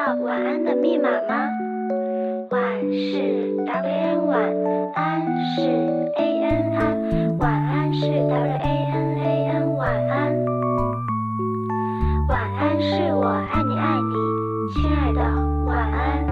晚安的密码吗？晚是 WN 晚安是 ANN 晚安是 WANAN 晚安。晚安是我爱你爱你，亲爱的晚安。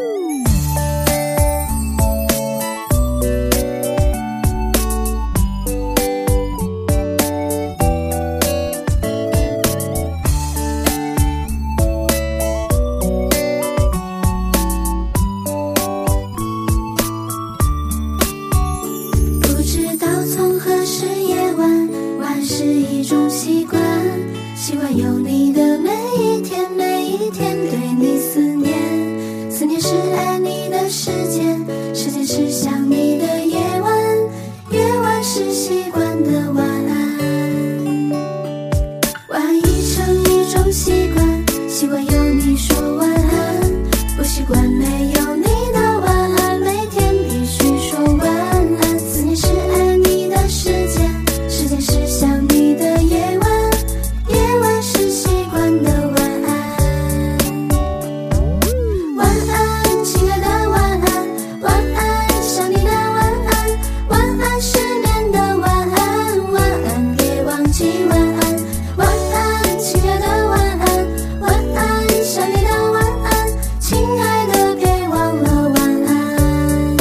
是一种习惯，习惯有你的每一天，每一天对你思念。思念是爱你的时间，时间是想你的夜晚，夜晚是习惯的晚安。晚安已成一种习惯，习惯有你说晚安，不习惯没有你的晚安，每天必须说晚安。思念是爱你的时间，时间是想你的夜晚，夜晚是习惯的晚安。晚安，亲爱的晚安，晚安，想你的晚安，晚安，失眠的晚安，晚安，别忘记晚安。晚安，亲爱的晚安，晚安，想你的晚安，亲爱的别忘了晚安。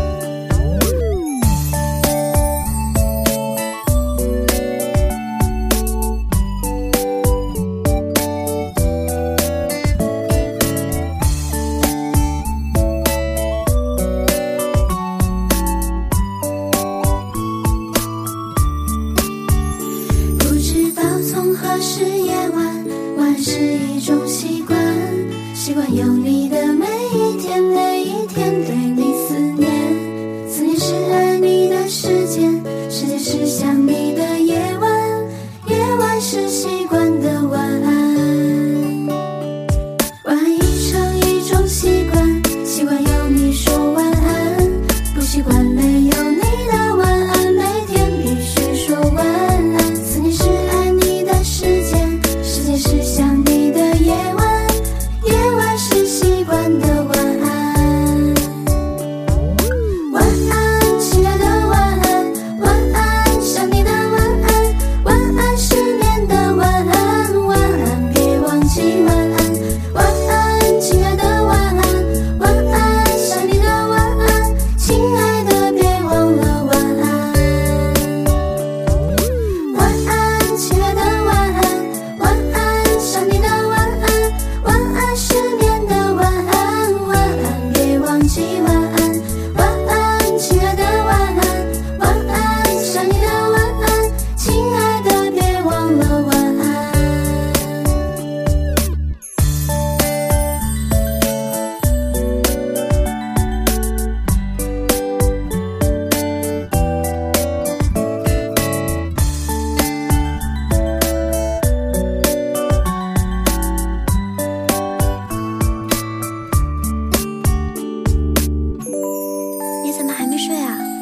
不知道从何时夜晚，晚是一种习惯，习惯有你的每一天，每一天对你思念。思念是爱你的时间，时间是想你的夜晚，夜晚是习惯的晚安。晚安已成一种习惯，习惯有你说晚安，不习惯没有你的晚安，每天必须说晚安。思念是爱你的时间，时间是想你的夜晚，夜晚是习惯的晚安。晚安，亲爱的晚安，晚安，想你的晚安，晚安，失眠的晚安，晚安，别忘记晚安。晚安，亲爱的晚安，晚安，想你的晚安，亲爱的别忘了晚安。晚安，亲爱的晚安，晚安，想你的晚安，晚安，失眠的晚安，晚安，别忘记晚安。晚安，亲爱的晚安，晚安，想你的晚安，亲爱的别忘了晚安。 你怎么还没睡啊？